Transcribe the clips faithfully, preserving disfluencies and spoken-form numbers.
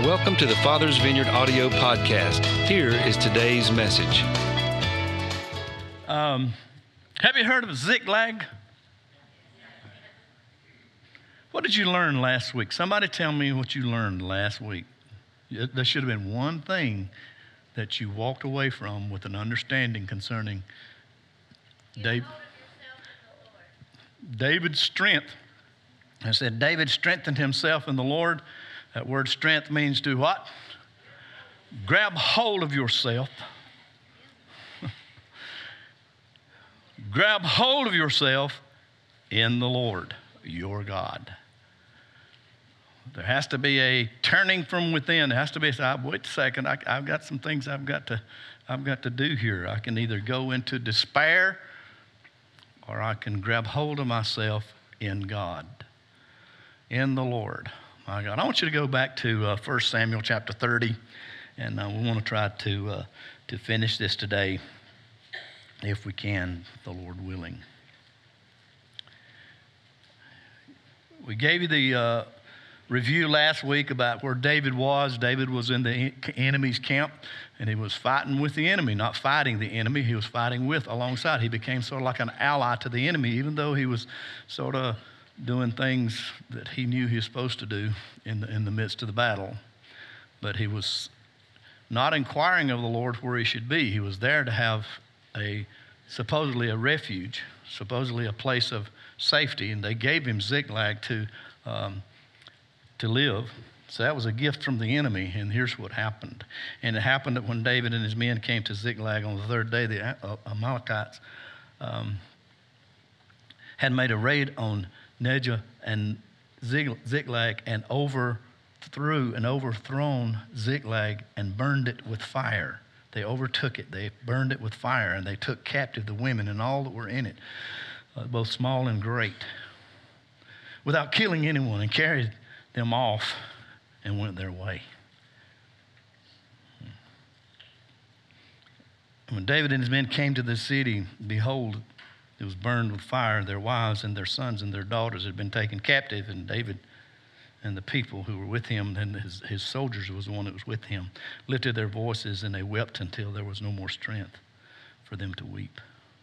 Welcome to the Father's Vineyard audio podcast. Here is today's message. Um, have you heard of Ziklag? What did you learn last week? Somebody tell me what you learned last week. There should have been one thing that you walked away from with an understanding concerning David. David's strength. I said David strengthened himself in the Lord. That word strength means to what? Grab hold of yourself. Grab hold of yourself in the Lord, your God. There has to be a turning from within. There has to be a, wait a second, I, I've got some things I've got to, I've got to do here. I can either go into despair or I can grab hold of myself in God, in the Lord. My God, I want you to go back to uh, First Samuel chapter thirty, and uh, we want to try to uh, to finish this today, if we can, the Lord willing. We gave you the uh, review last week about where David was. David was in the enemy's camp, and he was fighting with the enemy, not fighting the enemy. He was fighting with, alongside. He became sort of like an ally to the enemy, even though he was sort of doing things that he knew he was supposed to do in the, in the midst of the battle. But he was not inquiring of the Lord where he should be. He was there to have a supposedly a refuge, supposedly a place of safety, and they gave him Ziklag to um, to live. So that was a gift from the enemy, and here's what happened. And it happened that when David and his men came to Ziklag on the third day, the Amalekites um, had made a raid on Negev and Ziklag and overthrew and overthrown Ziklag and burned it with fire. They overtook it. They burned it with fire, and they took captive the women and all that were in it, uh, both small and great, without killing anyone, and carried them off and went their way. And when David and his men came to the city, behold, it was burned with fire. Their wives and their sons and their daughters had been taken captive, and David and the people who were with him, and his, his soldiers was the one that was with him, lifted their voices, and they wept until there was no more strength for them to weep.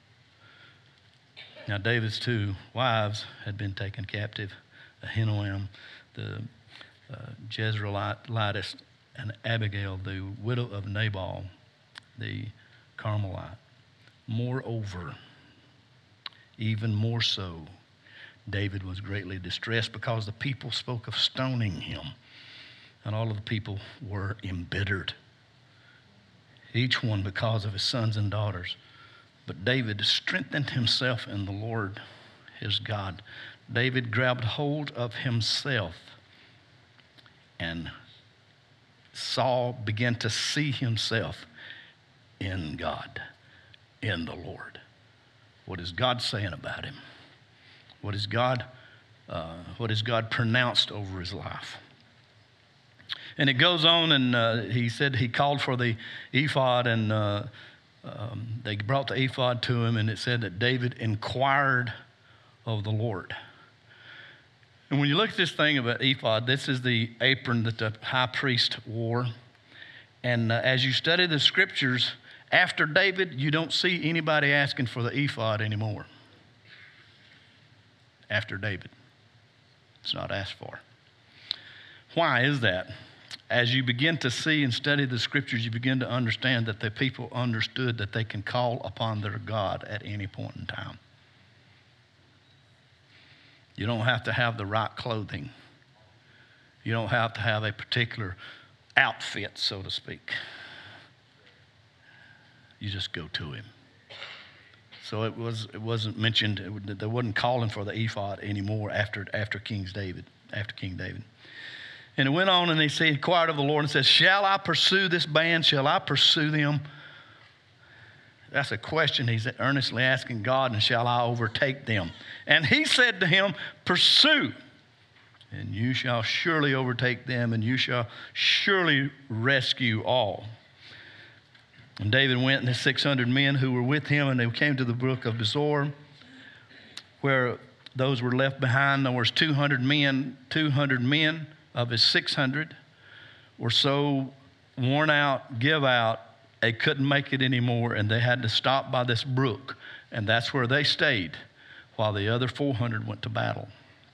Now David's two wives had been taken captive, Ahinoam, the uh, Jezreelitess, and Abigail, the widow of Nabal, the Carmelite. Moreover, even more so, David was greatly distressed because the people spoke of stoning him, and all of the people were embittered, each one because of his sons and daughters. But David strengthened himself in the Lord his God. David grabbed hold of himself and saw, began to see himself in God, in the Lord. What is God saying about him? What is God, uh, what is God pronounced over his life? And it goes on, and uh, he said he called for the ephod, and uh, um, they brought the ephod to him, and it said that David inquired of the Lord. And when you look at this thing about ephod, this is the apron that the high priest wore. And uh, as you study the scriptures, after David, you don't see anybody asking for the ephod anymore. After David, it's not asked for. Why is that? As you begin to see and study the scriptures, you begin to understand that the people understood that they can call upon their God at any point in time. You don't have to have the right clothing. You don't have to have a particular outfit, so to speak. You just go to him. So it was. It wasn't mentioned. It, they wasn't calling for the ephod anymore after after King David. After King David, and it went on, and he said, inquired of the Lord, and says, "Shall I pursue this band? Shall I pursue them?" That's a question he's earnestly asking God. And shall I overtake them? And he said to him, "Pursue, and you shall surely overtake them, and you shall surely rescue all." And David went and his six hundred men who were with him, and they came to the brook of Besor, where those were left behind. There was two hundred men, two hundred men of his six hundred were so worn out, give out, they couldn't make it anymore, and they had to stop by this brook, and that's where they stayed while the other four hundred went to battle.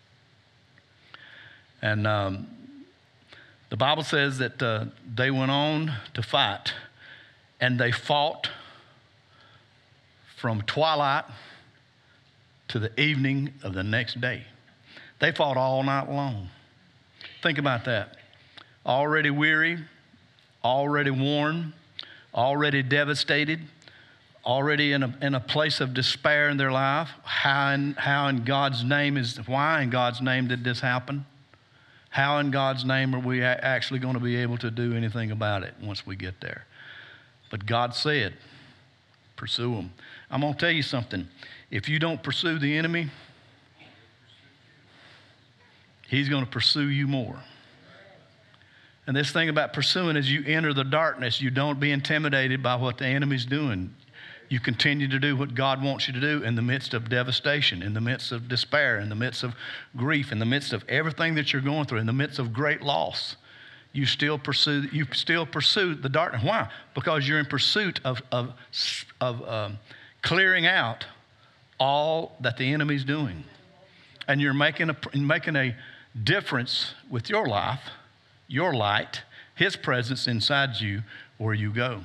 And um, the Bible says that uh, they went on to fight, and they fought from twilight to the evening of the next day. They fought all night long. Think about that. Already weary, already worn, already devastated, already in a, in a place of despair in their life. How in, how in God's name is, why in God's name did this happen? How in God's name are we actually going to be able to do anything about it once we get there? But God said, pursue them. I'm going to tell you something. If you don't pursue the enemy, he's going to pursue you more. And this thing about pursuing is you enter the darkness. You don't be intimidated by what the enemy's doing. You continue to do what God wants you to do in the midst of devastation, in the midst of despair, in the midst of grief, in the midst of everything that you're going through, in the midst of great loss. You still pursue. You still pursue the darkness. Why? Because you're in pursuit of of of um, clearing out all that the enemy's doing, and you're making a making a difference with your life, your light, His presence inside you where you go.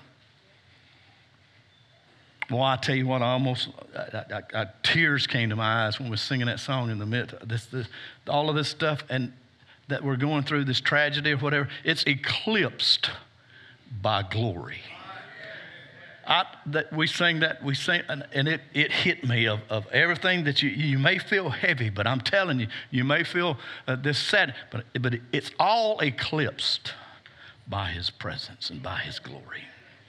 Well, I tell you what, I almost I, I, I, tears came to my eyes when we were singing that song in the midst. This, this, all of this stuff, and that we're going through this tragedy or whatever, it's eclipsed by glory. I, that we sing that, we sing, and, and it, it hit me of, of everything that you, you may feel heavy, but I'm telling you, you may feel uh, this sad, but, but it's all eclipsed by His presence and by His glory.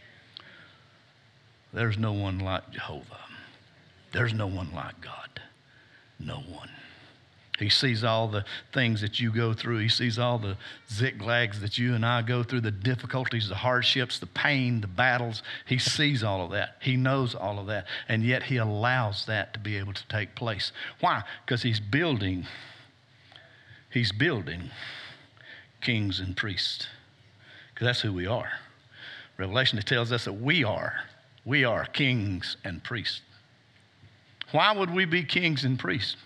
There's no one like Jehovah. There's no one like God. No one. He sees all the things that you go through. He sees all the zigzags that you and I go through, the difficulties, the hardships, the pain, the battles. He sees all of that. He knows all of that. And yet He allows that to be able to take place. Why? Because He's building, He's building kings and priests. Because that's who we are. Revelation tells us that we are. We are kings and priests. Why would we be kings and priests?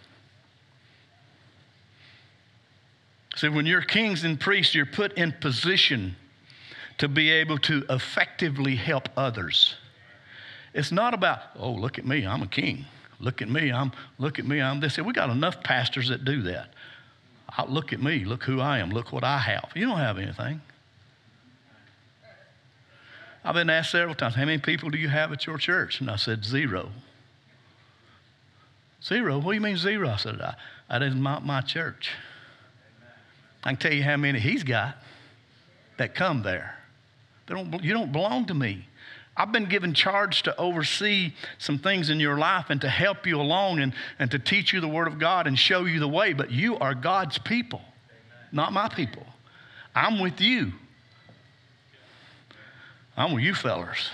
See, when you're kings and priests, you're put in position to be able to effectively help others. It's not about, oh, look at me, I'm a king. Look at me, I'm, look at me, I'm this. We got enough pastors that do that. Oh, look at me, look who I am, look what I have. You don't have anything. I've been asked several times, how many people do you have at your church? And I said, zero. Zero? What do you mean zero? I said, I, that isn't my, my church. I can tell you how many He's got that come there. They don't, you don't belong to me. I've been given charge to oversee some things in your life and to help you along and, and to teach you the Word of God and show you the way. But you are God's people, not my people. I'm with you. I'm with you fellers.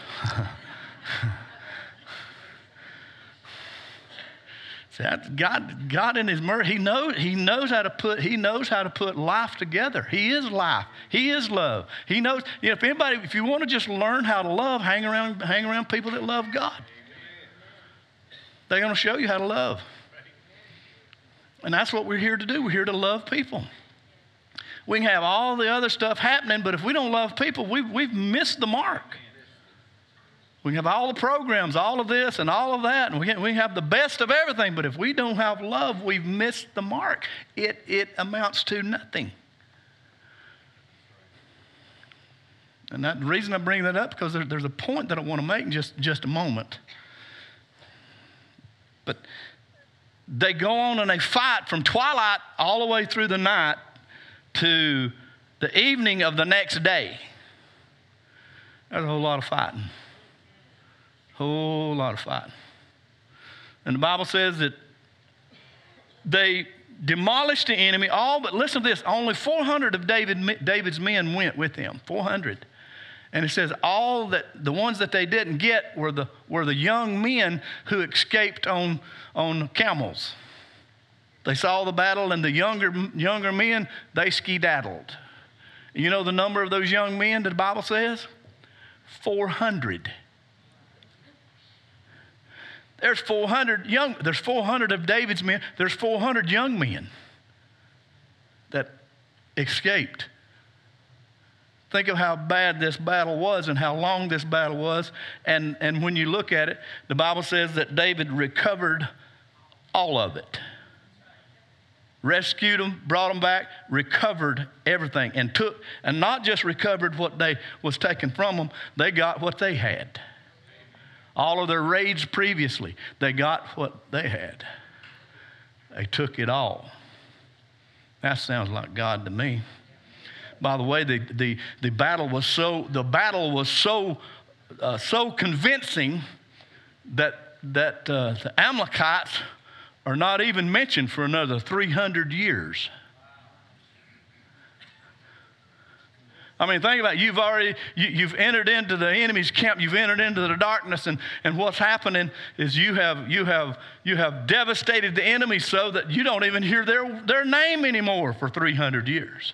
God, God in His mercy, He knows, He knows how to put, He knows how to put life together. He is life. He is love. He knows, you know, if anybody, if you want to just learn how to love, hang around, hang around people that love God. They're going to show you how to love. And that's what we're here to do. We're here to love people. We can have all the other stuff happening, but if we don't love people, we've, we've missed the mark. We can have all the programs, all of this and all of that, and we can, we have the best of everything, but if we don't have love, we've missed the mark. It, it amounts to nothing. And that, the reason I bring that up, because there, there's a point that I want to make in just, just a moment. But they go on and they fight from twilight all the way through the night to the evening of the next day. There's a whole lot of fighting. Whole lot of fighting. And the Bible says that they demolished the enemy, all but, listen to this, only four hundred of David, David's men went with him, four hundred. And it says all that, the ones that they didn't get were the, were the young men who escaped on, on camels. They saw the battle, and the younger, younger men, they skedaddled. You know the number of those young men that the Bible says? four hundred. There's four hundred young, there's four hundred of David's men. There's four hundred young men that escaped. Think of how bad this battle was and how long this battle was. And, and when you look at it, the Bible says that David recovered all of it. Rescued them, brought them back, recovered everything, and took, and not just recovered what they was taken from them, they got what they had. All of their raids previously, they got what they had. They took it all. That sounds like God to me. By the way, the the, the battle was so the battle was so uh, so convincing that that uh, the Amalekites are not even mentioned for another three hundred years. I mean, think about it. You've already, you, you've entered into the enemy's camp. You've entered into the darkness, and, and what's happening is you have, you have, you have devastated the enemy so that you don't even hear their, their name anymore for three hundred years.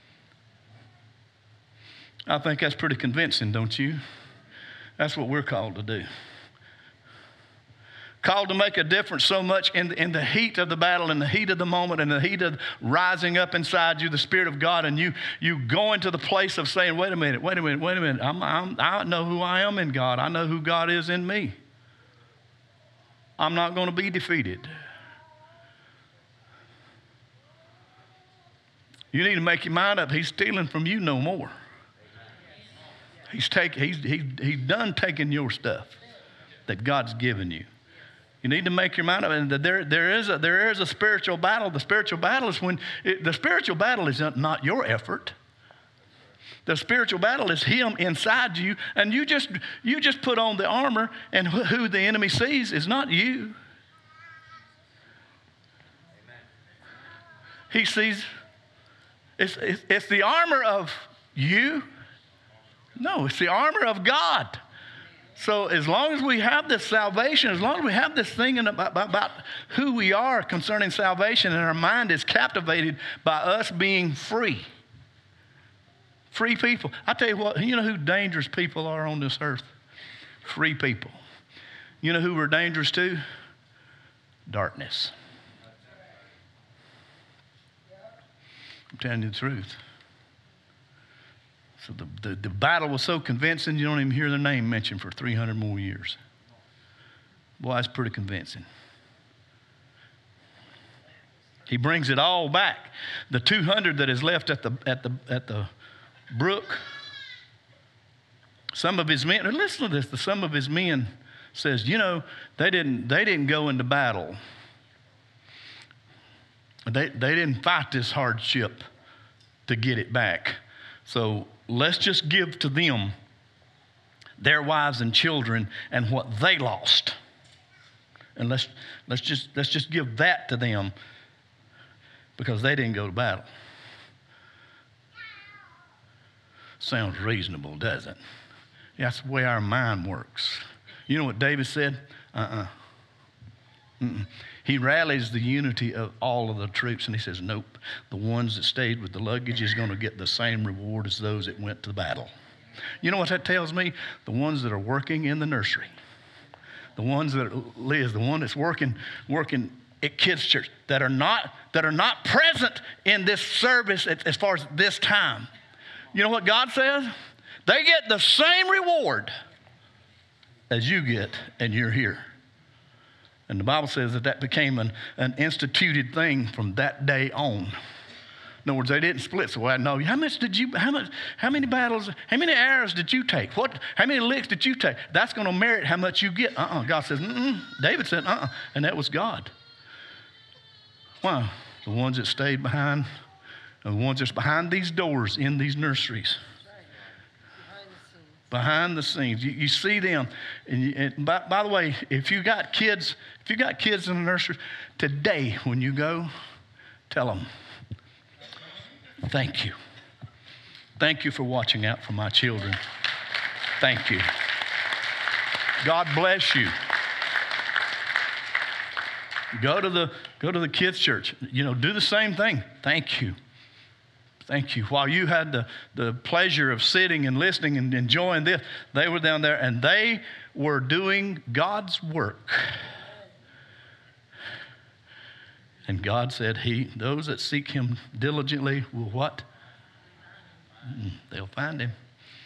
I think that's pretty convincing, don't you? That's what we're called to do. Called to make a difference so much in the, in the heat of the battle, in the heat of the moment, in the heat of rising up inside you, the Spirit of God, and you you go into the place of saying, wait a minute, wait a minute, wait a minute. I'm, I'm, I know who I am in God. I know who God is in me. I'm not going to be defeated. You need to make your mind up. He's stealing from you no more. He's, take, he's, he's, he's done taking your stuff that God's given you. You need to make your mind up. And there, there, is a, there is a spiritual battle. The spiritual battle is when, it, the spiritual battle is not your effort. The spiritual battle is Him inside you. And you just, you just put on the armor, and who the enemy sees is not you. He sees, it's, it's, it's the armor of you. No, it's the armor of God. So as long as we have this salvation, as long as we have this thing about, about who we are concerning salvation, and our mind is captivated by us being free. Free people. I tell you what, you know who dangerous people are on this earth? Free people. You know who we're dangerous to? Darkness. I'm telling you the truth. So the, the, the battle was so convincing, you don't even hear their name mentioned for three hundred more years. Boy, that's pretty convincing. He brings it all back. The two hundred that is left at the, at the, at the brook, some of his men, listen to this, the, some of his men says, you know, they didn't, they didn't go into battle. They, they didn't fight this hardship to get it back. So let's just give to them their wives and children and what they lost. And let's, let's, just, let's just give that to them because they didn't go to battle. Sounds reasonable, doesn't it? That's the way our mind works. You know what David said? Uh-uh. Mm-mm. He rallies the unity of all of the troops, and he says, nope, the ones that stayed with the luggage is going to get the same reward as those that went to the battle. You know what that tells me? The ones that are working in the nursery, the ones that are, Liz, the one that's working working at kids' church, that are not that are not present in this service as far as this time. You know what God says? They get the same reward as you get, and you're here. And the Bible says that that became an, an instituted thing from that day on. In other words, they didn't split. So I know, how much did you, how much, how many battles, how many arrows did you take? What, how many licks did you take? That's going to merit how much you get. Uh-uh. God says, mm-mm. David said, uh-uh. And that was God. Why? The ones that stayed behind, the ones that's behind these doors in these nurseries. Behind the scenes, you, you see them. And, you, and by, by the way, if you got kids, if you got kids in the nursery today, when you go, tell them, "Thank you, thank you for watching out for my children. Thank you. God bless you." Go to the go to the kids' church. You know, do the same thing. Thank you. Thank you. While you had the, the pleasure of sitting and listening and enjoying this, they were down there and they were doing God's work. And God said, He, those that seek Him diligently will what? Mm, they'll find Him.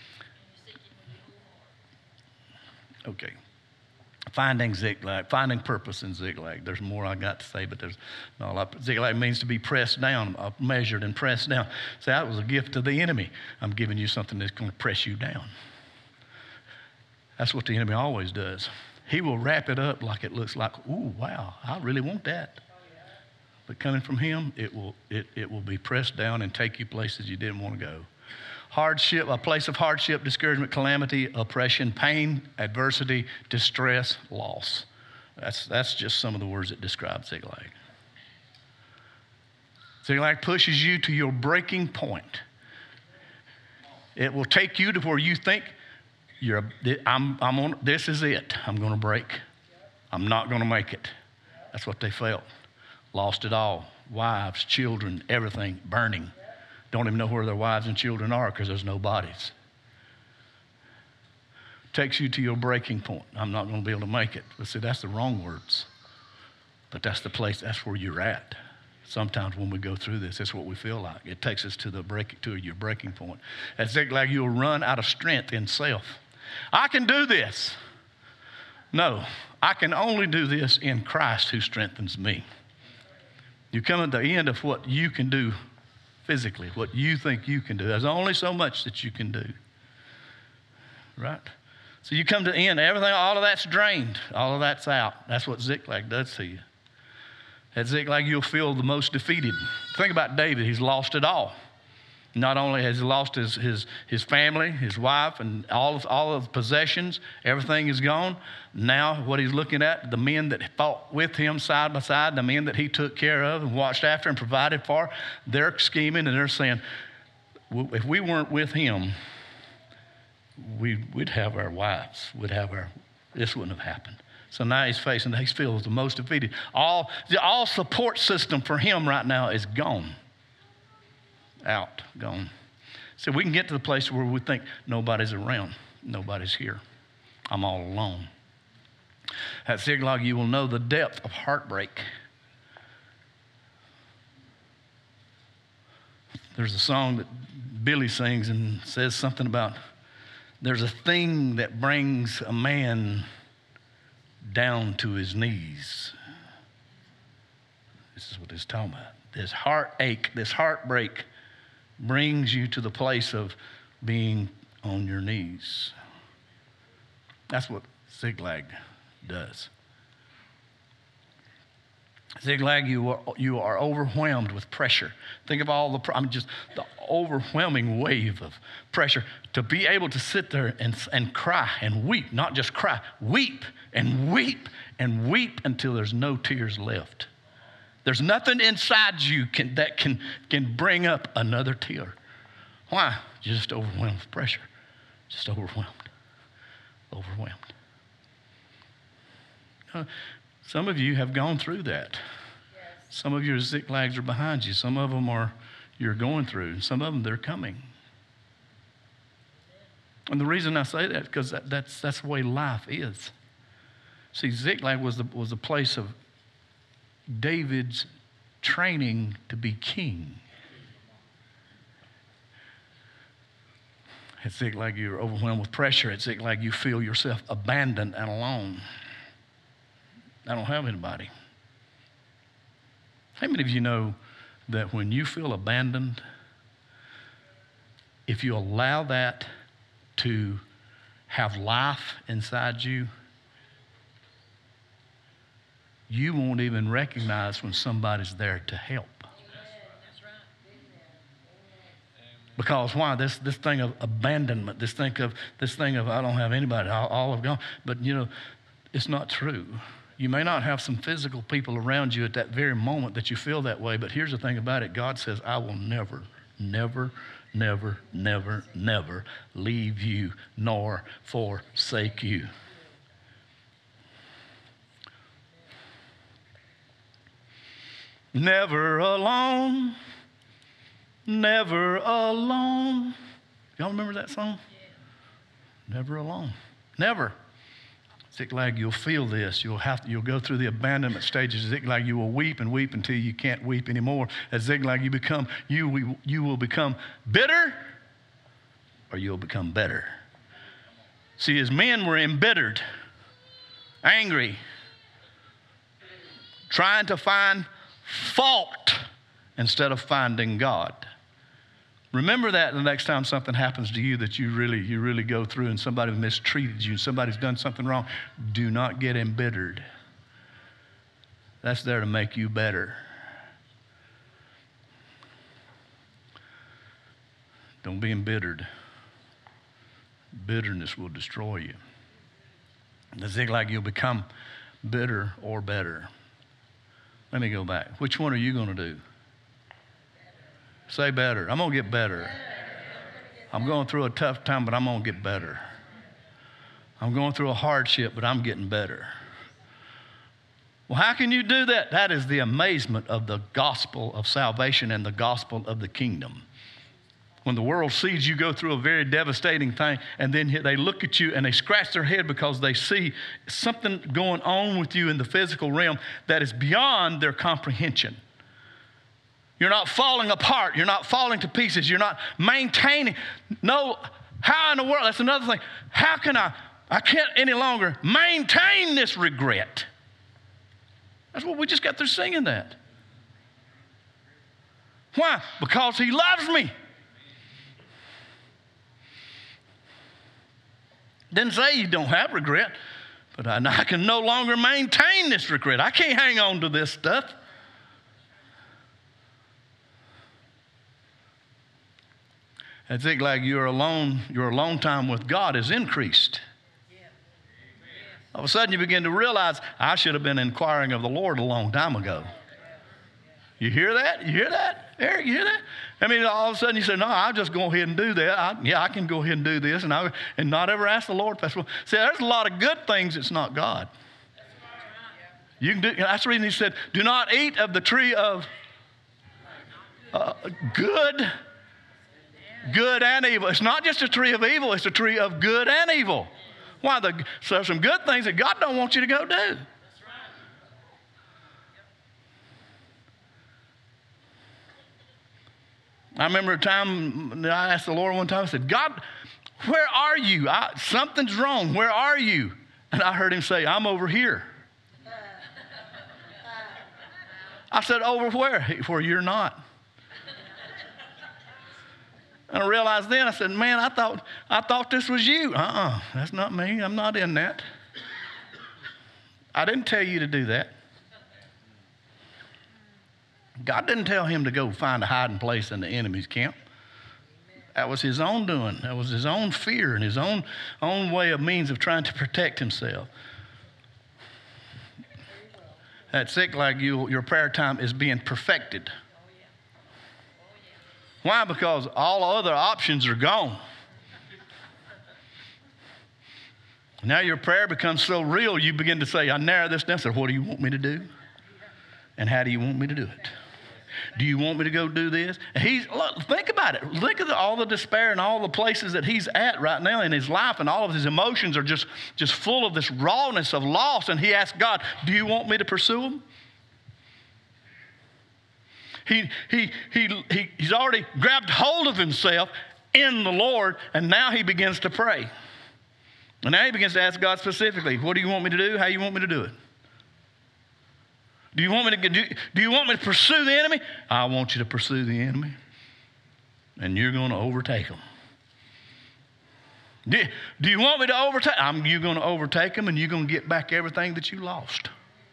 Okay. Finding Ziklag, finding purpose in Ziklag. There's more I got to say, but there's not a lot. Ziklag means to be pressed down, uh, measured and pressed down. So that was a gift to the enemy. I'm giving you something that's going to press you down. That's what the enemy always does. He will wrap it up like it looks like, ooh, wow, I really want that. But coming from Him, it will it, it will be pressed down and take you places you didn't want to go. Hardship, a place of hardship, discouragement, calamity, oppression, pain, adversity, distress, loss. That's, that's just some of the words that describe Ziklag. Ziklag pushes you to your breaking point. It will take you to where you think, you're, I'm, I'm on, this is it. I'm going to break. I'm not going to make it. That's what they felt. Lost it all. Wives, children, everything burning. Don't even know where their wives and children are because there's no bodies. Takes you to your breaking point. I'm not going to be able to make it. But see, that's the wrong words. But that's the place, that's where you're at. Sometimes when we go through this, that's what we feel like. It takes us to the break, to your breaking point. At Ziklag, you'll run out of strength in self. I can do this. No, I can only do this in Christ who strengthens me. You come at the end of what you can do physically, what you think you can do. There's only so much that you can do. Right? So you come to the end, everything, all of that's drained. All of that's out. That's what Ziklag does to you. At Ziklag, you'll feel the most defeated. Think about David. He's lost it all. Not only has he lost his, his, his family, his wife, and all of, all of the possessions, everything is gone. Now what he's looking at, the men that fought with him side by side, the men that he took care of and watched after and provided for, they're scheming and they're saying, if we weren't with him, we, we'd have our wives, we'd have our, this wouldn't have happened. So now he's facing, he feels the most defeated. All, the all support system for him right now is gone. Out, gone. So we can get to the place where we think nobody's around, nobody's here. I'm all alone. At Ziklag, you will know the depth of heartbreak. There's a song that Billy sings and says something about there's a thing that brings a man down to his knees. This is what it's talking about. This heartache, this heartbreak brings you to the place of being on your knees. That's what Ziklag does. Ziklag, you are, you are overwhelmed with pressure. Think of all the, I'm just, the overwhelming wave of pressure to be able to sit there and, and cry and weep, not just cry, weep and weep and weep until there's no tears left. There's nothing inside you can, that can, can bring up another tear. Why? You're just overwhelmed with pressure. Just overwhelmed. Overwhelmed. Uh, some of you have gone through that. Yes. Some of your Ziklags are behind you. Some of them are you're going through. Some of them, they're coming. And the reason I say that is because that, that's, that's the way life is. See, Ziklag was the, was a place of David's training to be king. At Ziklag, you're overwhelmed with pressure. At Ziklag, you feel yourself abandoned and alone. I don't have anybody. How many of you know that when you feel abandoned, if you allow that to have life inside you, you won't even recognize when somebody's there to help. Because why? This this thing of abandonment, this thing of this thing of I don't have anybody, all, all have gone. But you know, it's not true. You may not have some physical people around you at that very moment that you feel that way, but here's the thing about it. God says, I will never, never, never, never, never leave you nor forsake you. Never alone, never alone. Y'all remember that song? Yeah. Never alone. Never. Ziklag, you'll feel this. You'll have to, you'll go through the abandonment stages. Ziklag, you will weep and weep until you can't weep anymore. As Ziklag, you become you you will become bitter, or you'll become better. See, his men were embittered, angry, trying to find fault instead of finding God. Remember that the next time something happens to you that you really, you really go through and somebody mistreated you and somebody's done something wrong. Do not get embittered. That's there to make you better. Don't be embittered. Bitterness will destroy you. It's like you'll become bitter or better. Let me go back. Which one are you going to do? Say better. I'm going to get better. I'm going through a tough time, but I'm going to get better. I'm going through a hardship, but I'm getting better. Well, how can you do that? That is the amazement of the gospel of salvation and the gospel of the kingdom. When the world sees you go through a very devastating thing, and then they look at you and they scratch their head because they see something going on with you in the physical realm that is beyond their comprehension. You're not falling apart. You're not falling to pieces. You're not maintaining. No, how in the world? That's another thing. How can I, I can't any longer maintain this regret. That's what we just got through singing that. Why? Because he loves me. Didn't say you don't have regret, but I, I can no longer maintain this regret. I can't hang on to this stuff. I think like your alone, your alone time with God is increased. Yeah. All of a sudden you begin to realize, I should have been inquiring of the Lord a long time ago. You hear that? You hear that? Eric, you hear that? I mean, all of a sudden you say, no, I'll just go ahead and do that. I, yeah, I can go ahead and do this and, I, and not ever ask the Lord. See, there's a lot of good things that's not God. You can do, that's the reason he said, do not eat of the tree of uh, good Good and evil. It's not just a tree of evil, it's a tree of good and evil. Why? The, so there's some good things that God don't want you to go do. I remember a time I asked the Lord one time, I said, God, where are you? I, something's wrong. Where are you? And I heard him say, I'm over here. I said, over where? Where you're not. And I realized then, I said, man, I thought I thought this was you. Uh-uh, that's not me. I'm not in that. I didn't tell you to do that. God didn't tell him to go find a hiding place in the enemy's camp. That was his own doing. That was his own fear and his own, own way of means of trying to protect himself. That's sick like you, your prayer time is being perfected. Why? Because all other options are gone. Now your prayer becomes so real, you begin to say, I narrow this down. So what do you want me to do? And how do you want me to do it? Do you want me to go do this? And he's, look, think about it. Think of the, all the despair and all the places that he's at right now in his life, and all of his emotions are just, just full of this rawness of loss. And he asks God, do you want me to pursue him? He, he, he, he, he's already grabbed hold of himself in the Lord, and now he begins to pray. And now he begins to ask God specifically, what do you want me to do? How do you want me to do it? Do you want me to do, do you want me to pursue the enemy? I want you to pursue the enemy, and you're going to overtake him. Do, do you want me to overtake? I'm, you're going to overtake him, and you're going to get back everything that you lost.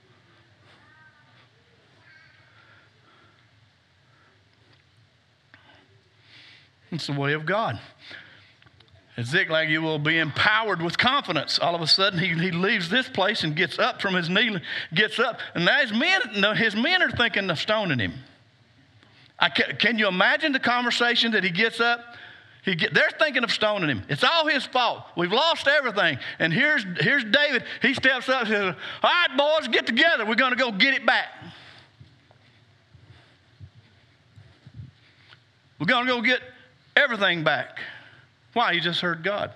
It's the way of God. At Ziklag, you will be empowered with confidence. All of a sudden, he, he leaves this place and gets up from his knee, gets up. And now his men, his men are thinking of stoning him. I can, can you imagine the conversation that he gets up? He get, they're thinking of stoning him. It's all his fault. We've lost everything. And here's, here's David. He steps up and says, all right, boys, get together. We're going to go get it back. We're going to go get everything back. Why? You just heard God.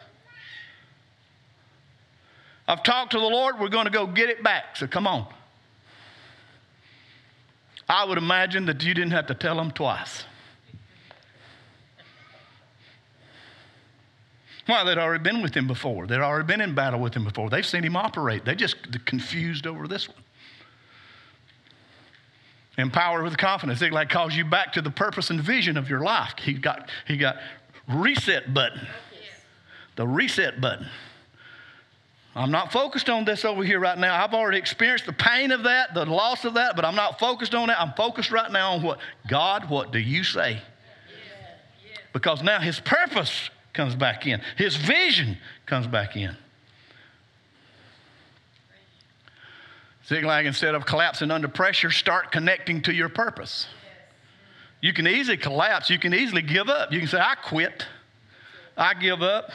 I've talked to the Lord. We're going to go get it back. So come on. I would imagine that you didn't have to tell them twice. Why? They'd already been with him before. They'd already been in battle with him before. They've seen him operate. They just confused over this one. Empowered with confidence. It like calls you back to the purpose and vision of your life. He got, he got reset button. The reset button. I'm not focused on this over here right now. I've already experienced the pain of that, the loss of that, but I'm not focused on that. I'm focused right now on what? God, what do you say? Because now his purpose comes back in. His vision comes back in. Ziklag, instead of collapsing under pressure, start connecting to your purpose. You can easily collapse. You can easily give up. You can say, I quit. I give up.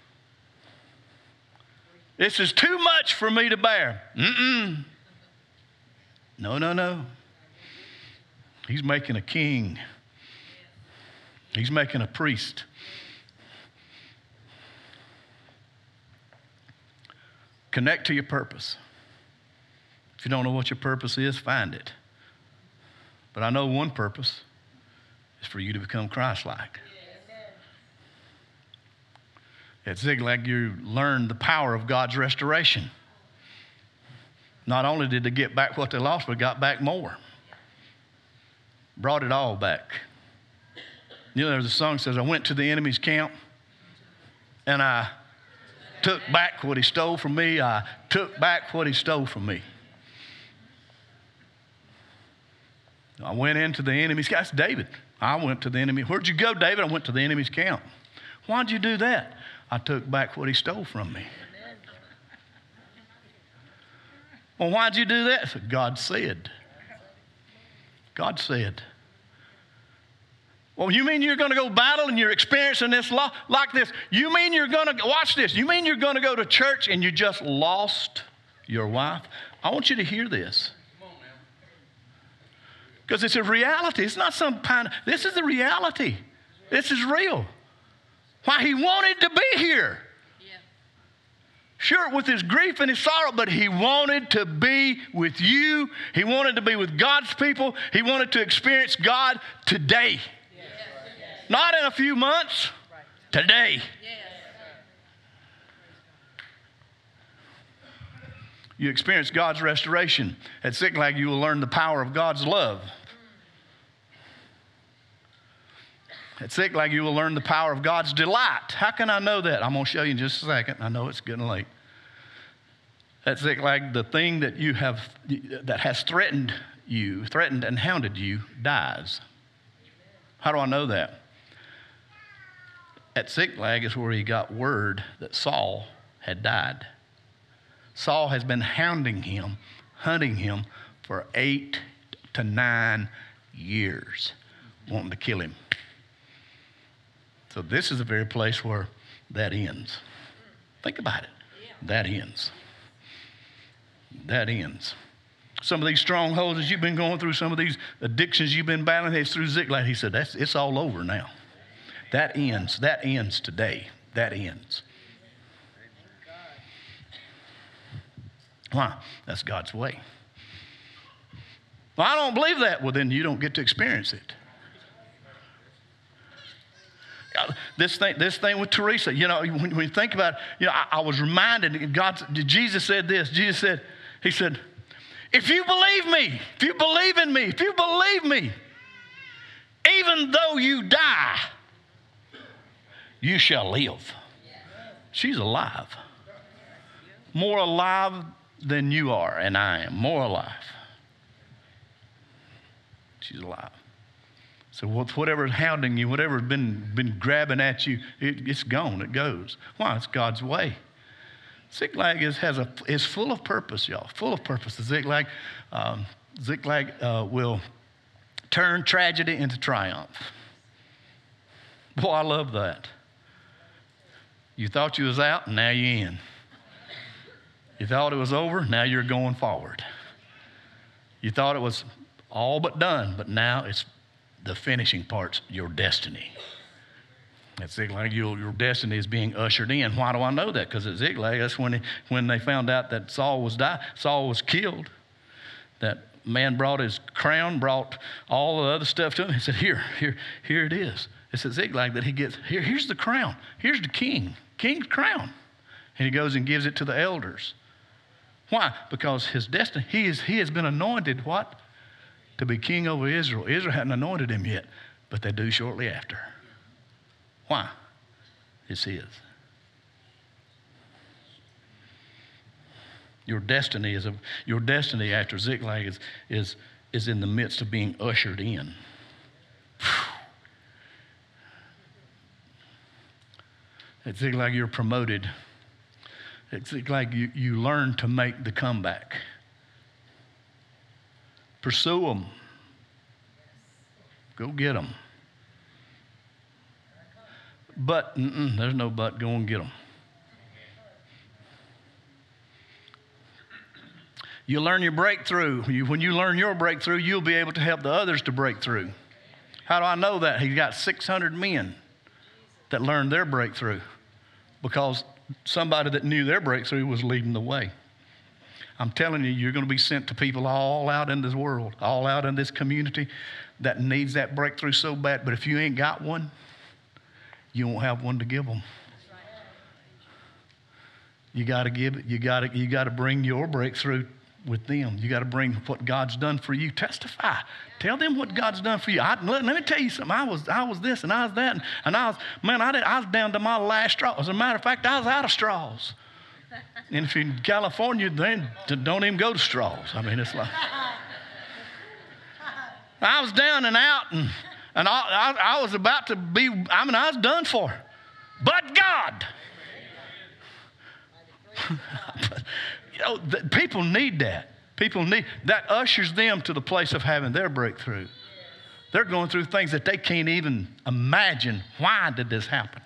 This is too much for me to bear. Mm-mm. No, no, no. He's making a king. He's making a priest. Connect to your purpose. If you don't know what your purpose is, find it. But I know one purpose is for you to become Christ-like. At Ziklag, you learned the power of God's restoration. Not only did they get back what they lost, but got back more. Brought it all back. You know, there's a song that says, I went to the enemy's camp and I took back what he stole from me. I took back what he stole from me. I went into the enemy's camp. That's David. I went to the enemy. Where'd you go, David? I went to the enemy's camp. Why'd you do that? I took back what he stole from me. Well, why'd you do that? God said. God said. Well, you mean you're going to go battle and you're experiencing this lo- like this? You mean you're going to, watch this, you mean you're going to go to church and you just lost your wife? I want you to hear this. Because it's a reality. It's not some kind of, this is the reality. This is real. Why? He wanted to be here. Yeah. Sure, with his grief and his sorrow, but he wanted to be with you. He wanted to be with God's people. He wanted to experience God today. Yes. Yes. Not in a few months. Right. Today. Yes. You experience God's restoration. At Ziklag, you will learn the power of God's love. At Ziklag, you will learn the power of God's delight. How can I know that? I'm going to show you in just a second. I know it's getting late. At Ziklag, the thing that you have that has threatened you, threatened and hounded you, dies. How do I know that? At Ziklag is where he got word that Saul had died. Saul has been hounding him, hunting him for eight to nine years, wanting to kill him. So this is the very place where that ends. Think about it. That ends. That ends. Some of these strongholds that you've been going through, some of these addictions you've been battling, it's through Ziklag. He said, That's, it's all over now. That ends. That ends today. That ends. Why? That's God's way. Well, I don't believe that. Well, then you don't get to experience it. This thing, this thing with Teresa, you know, when, when you think about it, you know, I, I was reminded, God, Jesus said this. Jesus said, he said, if you believe me, if you believe in me, if you believe me, even though you die, you shall live. She's alive. More alive than you are and I am. More alive. She's alive. So whatever's hounding you, whatever's been, been grabbing at you, it, it's gone. It goes. Why? It's God's way. Ziklag is, has a, is full of purpose, y'all. Full of purpose. The Ziklag, um, Ziklag uh, will turn tragedy into triumph. Boy, I love that. You thought you was out, and now you're in. You thought it was over, now you're going forward. You thought it was all but done, but now it's the finishing part's your destiny. At Ziklag, your, your destiny is being ushered in. Why do I know that? Because at Ziklag, that's when, he, when they found out that Saul was died, Saul was killed. That man brought his crown, brought all the other stuff to him. He said, here, here, here it is. It's at Ziklag that he gets, here, here's the crown. Here's the king, king's crown. And he goes and gives it to the elders. Why? Because his destiny, he, is, he has been anointed, what? To be king over Israel. Israel hadn't anointed him yet, but they do shortly after. Why? It's his. Your destiny is a, your destiny after Ziklag is, is, is in the midst of being ushered in. At Ziklag, you're promoted. At Ziklag, you, you learn to make the comeback. Pursue them. Go get them. But, mm-mm, there's no but. Go and get them. You learn your breakthrough. You, when you learn your breakthrough, you'll be able to help the others to break through. How do I know that? He's got six hundred men that learned their breakthrough because somebody that knew their breakthrough was leading the way. I'm telling you, you're going to be sent to people all out in this world, all out in this community that needs that breakthrough so bad. But if you ain't got one, you won't have one to give them. You got to give it. You got to. You got to bring your breakthrough with them. You got to bring what God's done for you. Testify. Tell them what God's done for you. I, let, let me tell you something. I was. I was this and I was that and, and I was. Man, I did. I was down to my last straw. As a matter of fact, I was out of straws. And if you're in California, then don't even go to straws. I mean, it's like I was down and out and. And I, I, I was about to be, I mean, I was done for. But God. You know, the, people need that. People need, that ushers them to the place of having their breakthrough. They're going through things that they can't even imagine. Why did this happen?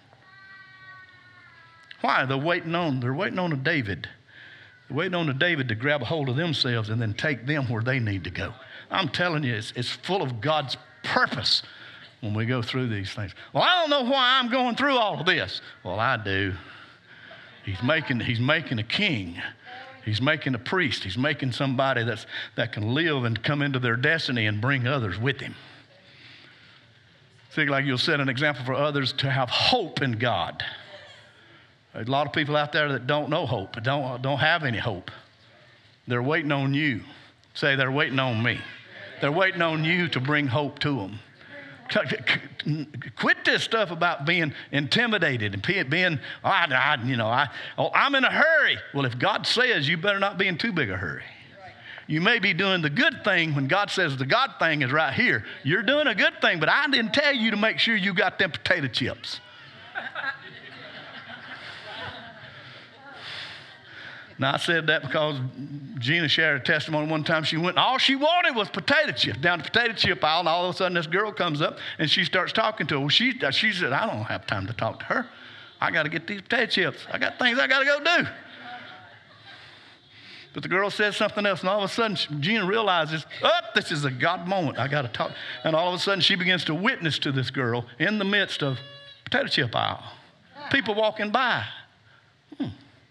Why? They're waiting on, they're waiting on a David. They're waiting on a David to grab a hold of themselves and then take them where they need to go. I'm telling you, it's, it's full of God's purpose when we go through these things. Well, I don't know why I'm going through all of this. Well, I do. He's making, he's making a king. He's making a priest. He's making somebody that's, that can live and come into their destiny and bring others with him. Think like you'll set an example for others to have hope in God. There's a lot of people out there that don't know hope, don't, don't have any hope. They're waiting on you. Say, they're waiting on me. They're waiting on you to bring hope to them. Quit this stuff about being intimidated and being, oh, I, I, you know, I, oh, I'm in a hurry. Well, if God says, you better not be in too big a hurry. You may be doing the good thing when God says the God thing is right here. You're doing a good thing, but I didn't tell you to make sure you got them potato chips. Now, I said that because Gina shared a testimony one time. She went, and all she wanted was potato chips down the potato chip aisle, and all of a sudden this girl comes up, and she starts talking to her. Well, she, she said, I don't have time to talk to her. I got to get these potato chips. I got things I got to go do. But the girl said something else, and all of a sudden Gina realizes, oh, this is a God moment. I got to talk. And all of a sudden she begins to witness to this girl in the midst of potato chip aisle. People walking by. Hmm.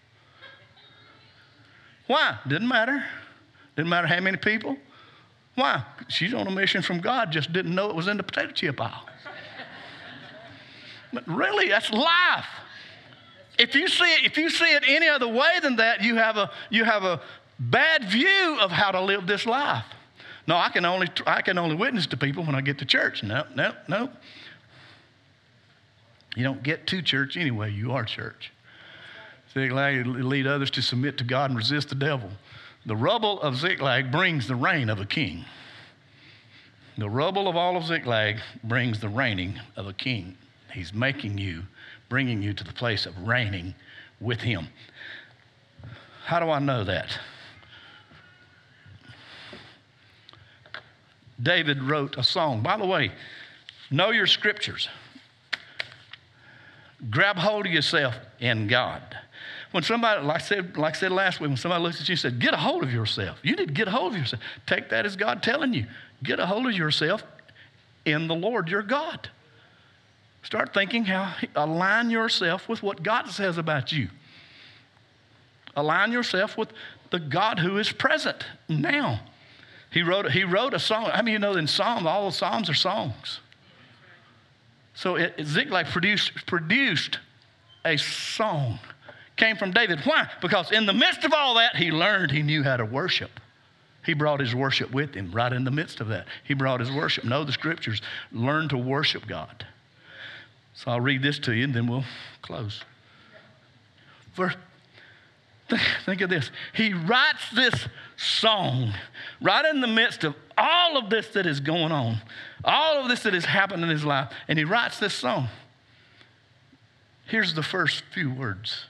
Why? Didn't matter. Didn't matter how many people. Why? She's on a mission from God, just didn't know it was in the potato chip aisle. But really, that's life. If you see it, if you see it any other way than that, you have a you have a bad view of how to live this life. No, I can only I can only witness to people when I get to church. No, no, no. You don't get to church anyway. You are church. Ziklag lead others to submit to God and resist the devil. The rubble of Ziklag brings the reign of a king. The rubble of all of Ziklag brings the reigning of a king. He's making you, bringing you to the place of reigning with him. How do I know that? David wrote a song. By the way, know your scriptures. Grab hold of yourself in God. When somebody, like I said, like I said last week, when somebody looks at you and said, get a hold of yourself. You need to get a hold of yourself. Take that as God telling you. Get a hold of yourself in the Lord your God. Start thinking how, align yourself with what God says about you. Align yourself with the God who is present now. He wrote, he wrote a song. How many of you know in Psalms, all the Psalms are songs? So it, it, Ziklag produced, produced a song. Came from David. Why? Because in the midst of all that, he learned he knew how to worship. He brought his worship with him right in the midst of that. He brought his worship. Know the scriptures. Learn to worship God. So I'll read this to you and then we'll close. Verse, think of this. He writes this song right in the midst of all of this that is going on, all of this that has happened in his life, and he writes this song. Here's the first few words.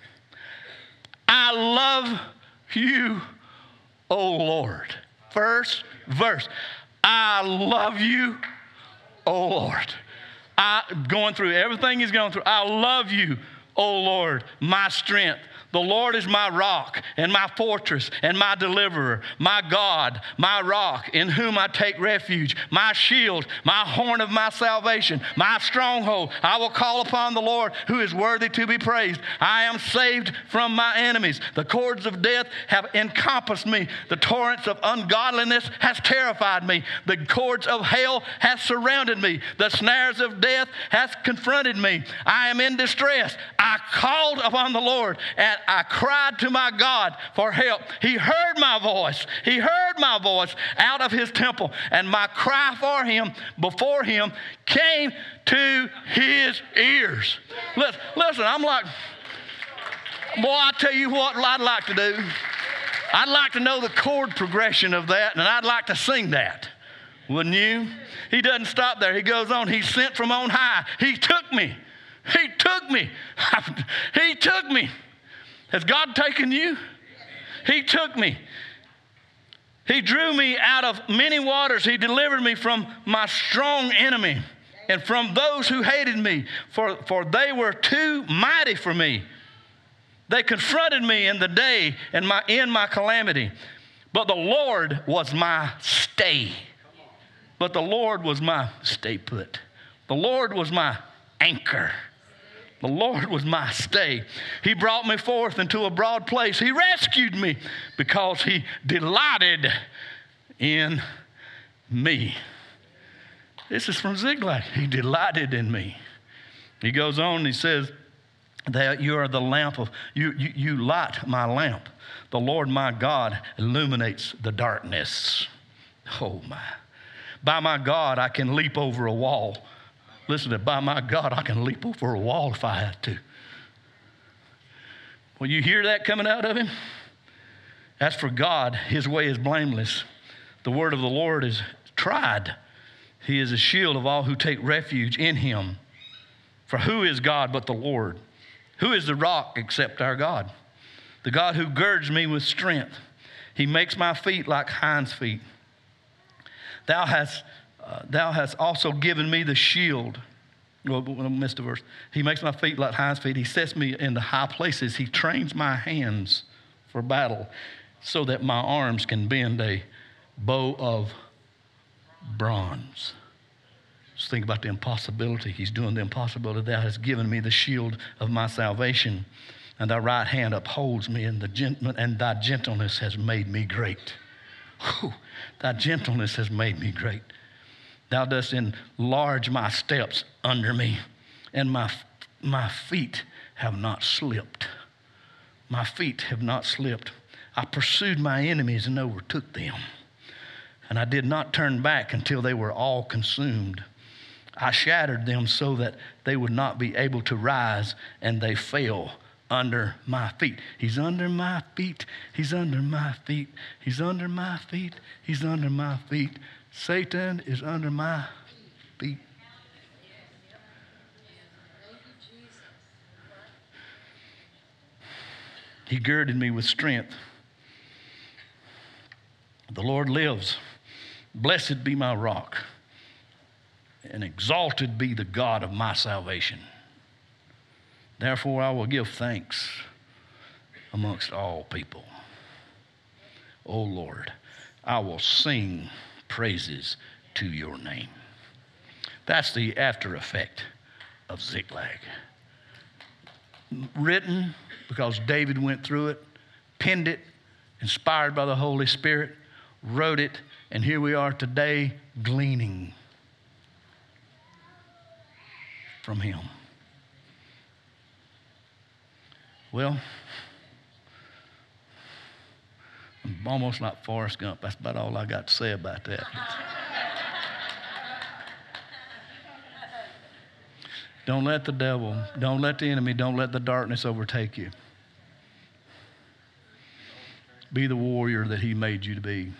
I love you, O Lord. First verse. I love you, O Lord. I, going through everything he's going through, I love you, O Lord, my strength. The Lord is my rock and my fortress and my deliverer, my God, my rock in whom I take refuge, my shield, my horn of my salvation, my stronghold. I will call upon the Lord who is worthy to be praised. I am saved from my enemies. The cords of death have encompassed me. The torrents of ungodliness has terrified me. The cords of hell have surrounded me. The snares of death has confronted me. I am in distress. I called upon the Lord and I cried to my God for help. He heard my voice. He heard my voice out of his temple, and my cry for him before him came to his ears. Listen, listen, I'm like, boy, I tell you what I'd like to do. I'd like to know the chord progression of that, and I'd like to sing that. Wouldn't you? He doesn't stop there. He goes on. He sent from on high. He took me. He took me. He took me. Has God taken you? He took me. He drew me out of many waters. He delivered me from my strong enemy and from those who hated me, for, for they were too mighty for me. They confronted me in the day and my, in my calamity. But the Lord was my stay. But the Lord was my stay put. The Lord was my anchor. The Lord was my stay. He brought me forth into a broad place. He rescued me because he delighted in me. This is from Ziklag. He delighted in me. He goes on and he says that you are the lamp of, you, you, you light my lamp. The Lord my God illuminates the darkness. Oh my. By my God, I can leap over a wall. Listen to, by my God, I can leap over a wall if I had to. Will you hear that coming out of him? As for God, his way is blameless. The word of the Lord is tried. He is a shield of all who take refuge in him. For who is God but the Lord? Who is the rock except our God? The God who girds me with strength. He makes my feet like hinds' feet. Thou hast Uh, thou hast also given me the shield. Well, I missed a verse. He makes my feet like hinds' feet. He sets me in the high places. He trains my hands for battle so that my arms can bend a bow of bronze. Just think about the impossibility. He's doing the impossibility. Thou hast given me the shield of my salvation, and thy right hand upholds me, and, the gent- and thy gentleness has made me great. Whew, thy gentleness has made me great. Thou dost enlarge my steps under me, and my, my feet have not slipped. My feet have not slipped. I pursued my enemies and overtook them, and I did not turn back until they were all consumed. I shattered them so that they would not be able to rise, and they fell under my feet. He's under my feet. He's under my feet. He's under my feet. He's under my feet. Satan is under my feet. He girded me with strength. The Lord lives. Blessed be my rock, and exalted be the God of my salvation. Therefore I will give thanks amongst all people. O Lord, I will sing praises to your name. That's the after effect of Ziklag. Written because David went through it, penned it, inspired by the Holy Spirit, wrote it, and here we are today gleaning from him. Well, I'm almost like Forrest Gump. That's about all I got to say about that. Don't let the devil, don't let the enemy, don't let the darkness overtake you. Be the warrior that he made you to be.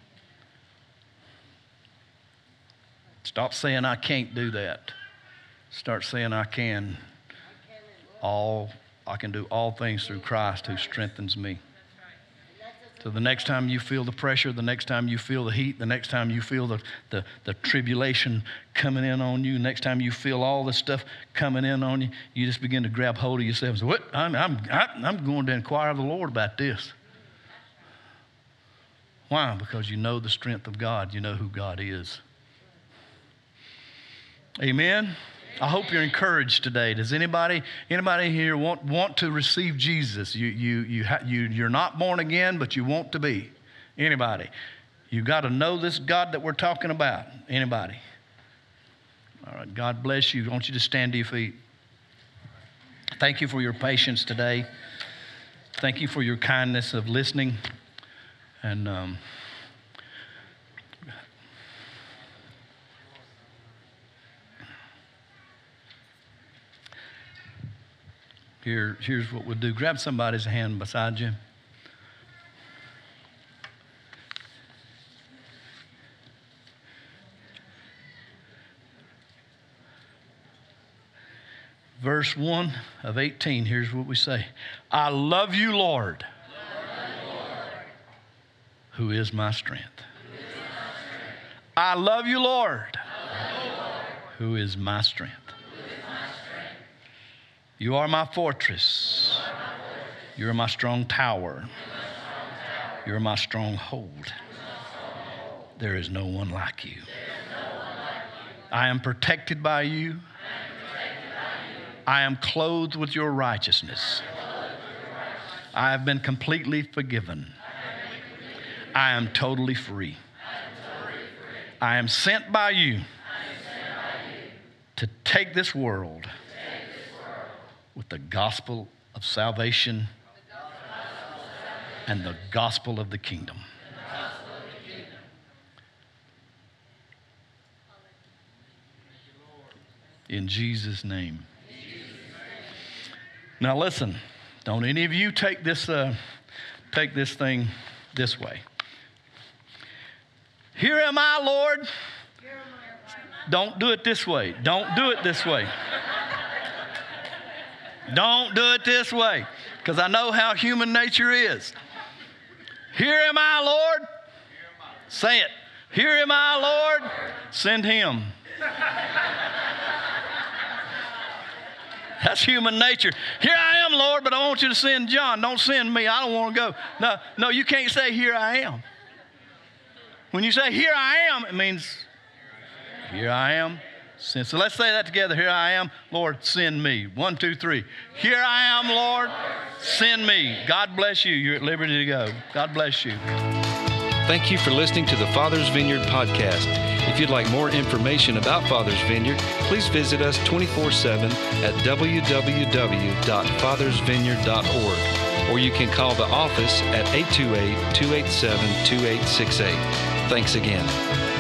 Stop saying I can't do that. Start saying I can. All I can do all things through Christ who strengthens me. So the next time you feel the pressure, the next time you feel the heat, the next time you feel the, the, the tribulation coming in on you, next time you feel all this stuff coming in on you, you just begin to grab hold of yourself and say, what? I'm, I'm, I'm going to inquire of the Lord about this. Why? Because you know the strength of God. You know who God is. Amen? I hope you're encouraged today. Does anybody anybody here want, want to receive Jesus? You, you, you, ha, you, you're not born again, but you want to be. Anybody? You got to know this God that we're talking about. Anybody? All right. God bless you. I want you to stand to your feet. Thank you for your patience today. Thank you for your kindness of listening. And um, Here, here's what we'll do. Grab somebody's hand beside you. Verse one of eighteen, here's what we say. I love you, Lord, love you, Lord. Who is my strength. Who is my strength. I love you, Lord, love you, Lord. Who is my strength. You are my fortress. You are my, fortress. You are my strong tower. You are my strong tower. You are my stronghold. There is no one like you. No one like you. I am protected by you. I am, protected by you. I am clothed with your righteousness. With your righteousness. I have been completely forgiven. I am totally free. I am sent by you to take this world with the gospel of salvation and the gospel of the kingdom. In Jesus' name. Now listen, don't any of you take this, uh, take this thing this way. Here am I, Lord. Don't do it this way. Don't do it this way. Don't do it this way, because I know how human nature is. Here am I, Lord. Say it. Here am I, Lord. Send him. That's human nature. Here I am, Lord, but I want you to send John. Don't send me. I don't want to go. No, no, you can't say, here I am. When you say, here I am, it means, here I am. So let's say that together. Here I am, Lord, send me. One, two, three. Here I am, Lord, send me. God bless you. You're at liberty to go. God bless you. Thank you for listening to the Father's Vineyard podcast. If you'd like more information about Father's Vineyard, please visit us twenty-four seven at w w w dot fathers vineyard dot org, or you can call the office at eight two eight, two eight seven, two eight six eight. Thanks again.